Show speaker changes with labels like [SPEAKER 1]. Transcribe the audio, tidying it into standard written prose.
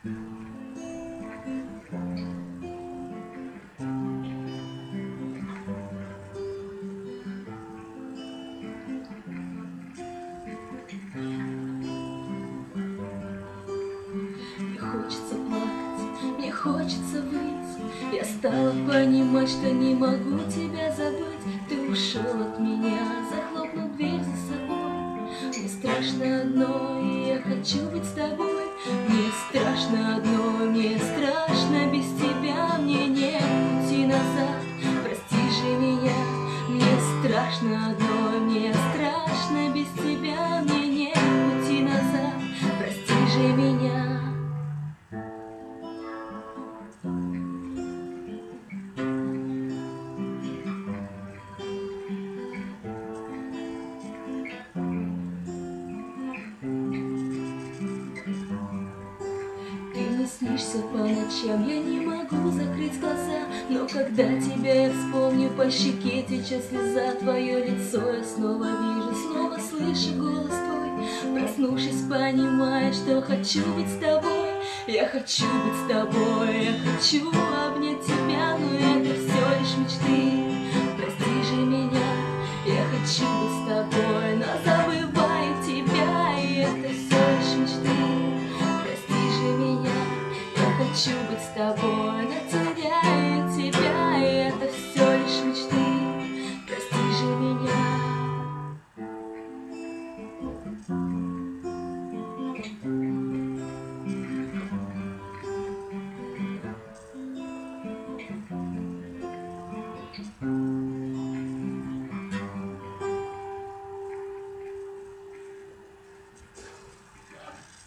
[SPEAKER 1] Мне хочется плакать, мне хочется выть. Я стала понимать, что не могу тебя забыть. Ты ушел от меня, захлопнул дверь за собой. Мне страшно одно, и я хочу быть с тобой. Мне страшно одно, мне страшно без тебя. Мне нет пути назад, прости же меня. Мне страшно одно, мне страшно без тебя. Мне нет пути назад, прости же меня. Ты мне снишься по ночам, я не могу закрыть глаза. Но когда тебя я вспомню, по щеке течет слеза. Твое лицо я снова вижу, снова слышу голос твой. Проснувшись, понимаю, что хочу быть с тобой. Я хочу быть с тобой, я хочу обнять тебя. Но это все лишь мечты, прости же меня. Я хочу быть с тобой, но забываю тебя. И это все лишь мечты, прости же меня. Я хочу быть с тобой.